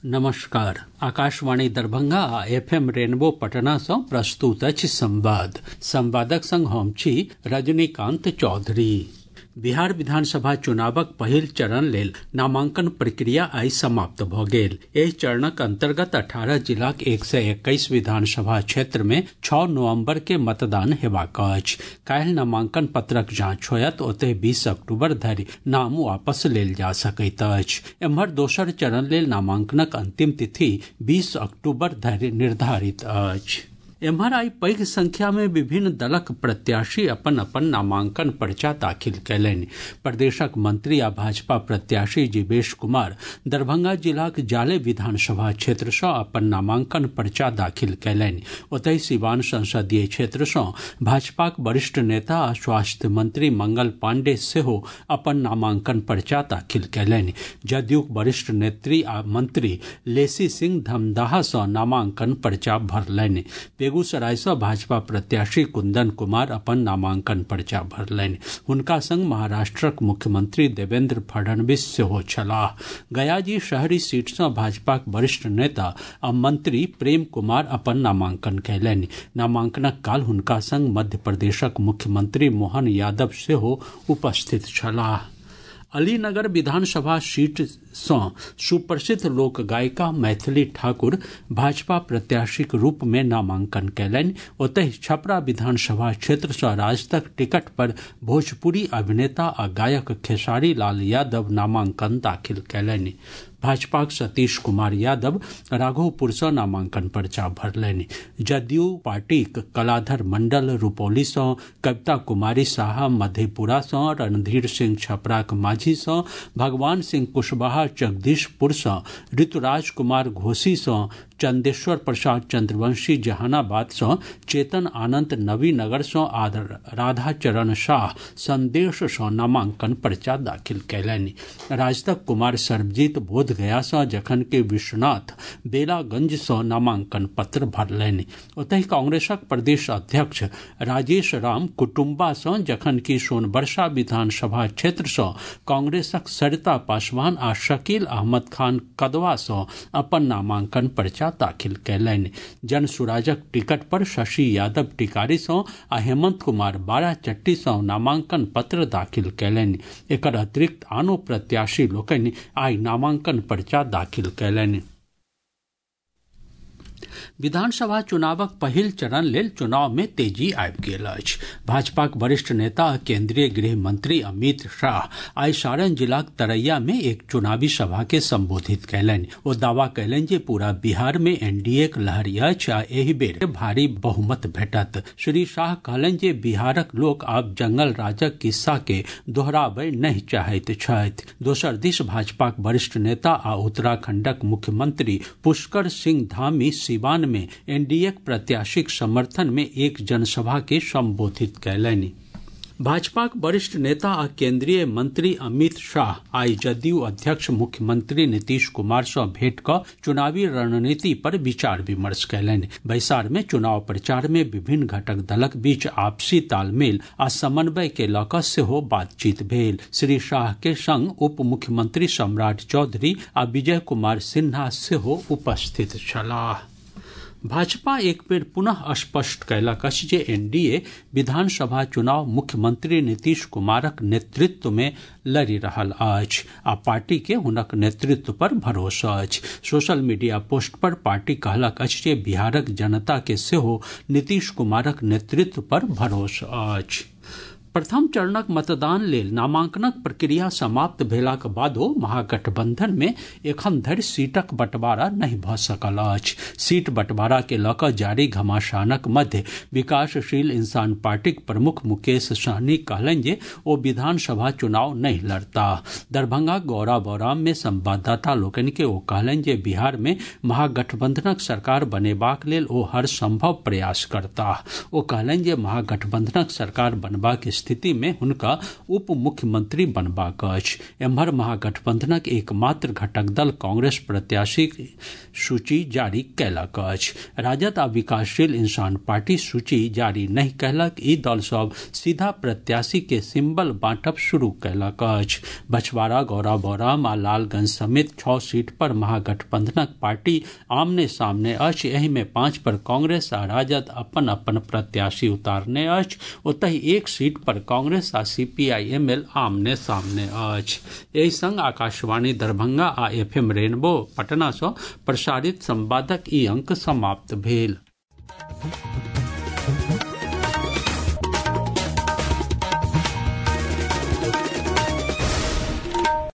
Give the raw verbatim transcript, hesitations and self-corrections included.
नमस्कार। आकाशवाणी दरभंगा आ F M rainbow Patna सँ प्रस्तुत अछि संवाद। संवादक संग हम छी रजनीकांत चौधरी। बिहार विधानसभा चुनावक पहिल चरण लेल नामांकन प्रक्रिया आइ समाप्त भऽ गेल। एहि चरणक अंतर्गत अठारह जिलाक एक सय एक्कैस विधानसभा क्षेत्र मे छओ नवम्बर के मतदान हेबाक अछि। काल्हि नामांकन पत्रक जांच होयत, ओतहि बीस अक्टूबर धरि नाम वापस लेल जा सकैत अछि। एम्हर दोसर चरण लेल नामांकनक अंतिम तिथि बीस अक्टूबर धरि निर्धारित अछि। एम्हर आइ पैघ संख्या में विभिन्न दलक प्रत्याशी अपन अपन नामांकन पर्चा दाखिल कयलनि। प्रदेशक मंत्री आ भाजपा प्रत्याशी जीवेश कुमार दरभंगा जिलाक जाले विधानसभा क्षेत्र सँ अपन नामांकन पर्चा दाखिल कयलनि। ओतहि सिवान संसदीय क्षेत्र सँ भाजपाक वरिष्ठ नेता आ स्वास्थ्य मंत्री मंगल पांडे सेहो अपन नामांकन पर्चा दाखिल कयलनि। जदयूक वरिष्ठ नेत्री आ मंत्री लेसी सिंह धमदाहा सँ नामांकन पर्चा भरलनि। बेगूसराय सँ भाजपा प्रत्याशी कुंदन कुमार अपन नामांकन पर्चा भरलनि। हुनका संग महाराष्ट्रक मुख्यमंत्री देवेंद्र फडणवीस सेहो छलाह। गयाजी शहरी सीट सँ भाजपाक वरिष्ठ नेता आ मंत्री प्रेम कुमार अपन नामांकन कयलनि। नामांकनक काल हुनका संग मध्य प्रदेशक मुख्यमंत्री मोहन यादव सेहो उपस्थित छलाह। अलीनगर विधानसभा सीट सँ सुप्रसिद्ध लोक गायिका मैथिली ठाकुर भाजपा प्रत्याशीक रूप में नामांकन कयलनि। ओतहि छपरा विधानसभा क्षेत्र सँ राजदक टिकट पर भोजपुरी अभिनेता आ गायक खेसारी लाल यादव नामांकन दाखिल कयलनि। भाजपाक सतीश कुमार यादव राघोपुर सँ नामांकन पर्चा भरलनि। जदयू पार्टीक कलाधर मंडल रुपौली सँ, कविता कुमारी साहा मधेपुरा सँ, रणधीर सिंह छपराक माझी सँ, भगवान सिंह कुशवाहा जगदीशपुर सँ, ऋतुराज कुमार घोसी सँ, चंदेश्वर प्रसाद चंद्रवंशी जहानाबाद सँ, चेतन आनंद नवीनगर सँ आ राधाचरण शाह संदेश सँ नामांकन पर्चा दाखिल कयलनि। राजदक कुमार सर्वजीत बोधगया सँ, जखनकि विश्वनाथ बेलागंज सँ नामांकन पत्र भरलनि। ओतहि कांग्रेसक प्रदेश अध्यक्ष राजेश राम कुटुम्बा सँ, जखनकि सोनबरसा विधानसभा क्षेत्र सँ कांग्रेसक सरिता पासवान आ शकील अहमद खान कदवा सँ अपन नामांकन पर्चा दाखिल कयलनि। जनसुराजक टिकट पर शशि यादव टिकारी सँ आ हेमंत कुमार बाराचट्टी सँ नामांकन पत्र दाखिल कयलनि। एकर अतिरिक्त आनो प्रत्याशी लोकनि आइ नामांकन पर्चा दाखिल कयलनि। विधानसभा चुनावक पहिल चरण लेल चुनाव में तेजी आबि गेल अछि। भाजपाक वरिष्ठ नेता आ केंद्रीय गृह मंत्री अमित शाह आइ सारण जिलाक तरैया में एक चुनावी सभा के संबोधित कयलनि। ओ दावा कयलनि जे पूरा बिहार में एनडीएक लहर अछि आ एहि बेर भारी बहुमत भेटत। श्री शाह कहलनि जे बिहारक लोक आब जंगल राजक किस्सा के दोहराबय नहि चाहैत छथि। दोसर दिस भाजपाक वरिष्ठ नेता आ उत्तराखंडक मुख्यमंत्री पुष्कर सिंह धामी सिवान में एनडीएक प्रत्याशीक समर्थन में एक जनसभा के संबोधित कयलनि। भाजपाक वरिष्ठ नेता आ केंद्रीय मंत्री अमित शाह आइ जदयू अध्यक्ष मुख्यमंत्री नीतीश कुमार सँ भेंट कऽ चुनावी रणनीति पर विचार विमर्श कयलनि। बैसार में चुनाव प्रचार में विभिन्न घटक दलक बीच आपसी तालमेल आ समन्वय के लऽ कऽ सेहो बातचीत भेल। श्री शाह के संग उप मुख्यमंत्री सम्राट चौधरी आ विजय कुमार सिन्हा सेहो उपस्थित छलाह। भाजपा एक बेर पुनः स्पष्ट कयलक अछि जे एनडीए विधानसभा चुनाव मुख्यमंत्री नीतीश कुमारक नेतृत्व में लड़ि रहल अछि आ पार्टी के हुनक नेतृत्व पर भरोसा अछि। सोशल मीडिया पोस्ट पर पार्टी कहलक अछि जे बिहारक जनता के सेहो नीतीश कुमारक नेतृत्व पर भरोसा अछि। प्रथम चरणक मतदान लेल नामांकनक प्रक्रिया समाप्त भेलाक बादो महागठबंधन में एखन धरि सीटक बंटवारा नहि भऽ सकल अछि। सीट बंटवारा के लऽ कऽ जारी घमासानक मध्य विकासशील इंसान पार्टीक प्रमुख मुकेश सहनी कहलनि जे ओ विधानसभा चुनाव नहि लड़ताह। दरभंगा गौरा बौराम में संवाददाता लोकनि के ओ कहलनि जे बिहार में महागठबंधनक सरकार बनेबाक लेल ओ हर संभव प्रयास करताह। ओ कहलनि जे महागठबंधनक सरकार बनबाक स्थिति में हुनका उप मुख्यमंत्री बनबाक अछि। एम्हर महागठबंधनक एकमात्र घटक दल कांग्रेस प्रत्याशी सूची जारी कयलक अछि। राजद आ विकासशील इंसान पार्टी सूची जारी नहीं कयलक। ई दल सब सीधा प्रत्याशी के सिंबल बांटब शुरू कयलक अछि। बछवाड़ा, गौराबौराम आ लालगंज समेत छह सीट पर महागठबंधनक पार्टी आमने सामने अछि। एहि मे पांच पर कांग्रेस आ राजद अपन अपन प्रत्याशी उतारने अछि। ओतहि एक सीट पर कांग्रेस आ सीपीआईएमएल आमने सामने अछि। एहि संग आकाशवाणी दरभंगा आ एफएम रेनबो पटना सँ प्रसारित संवादक ई अंक समाप्त भेल।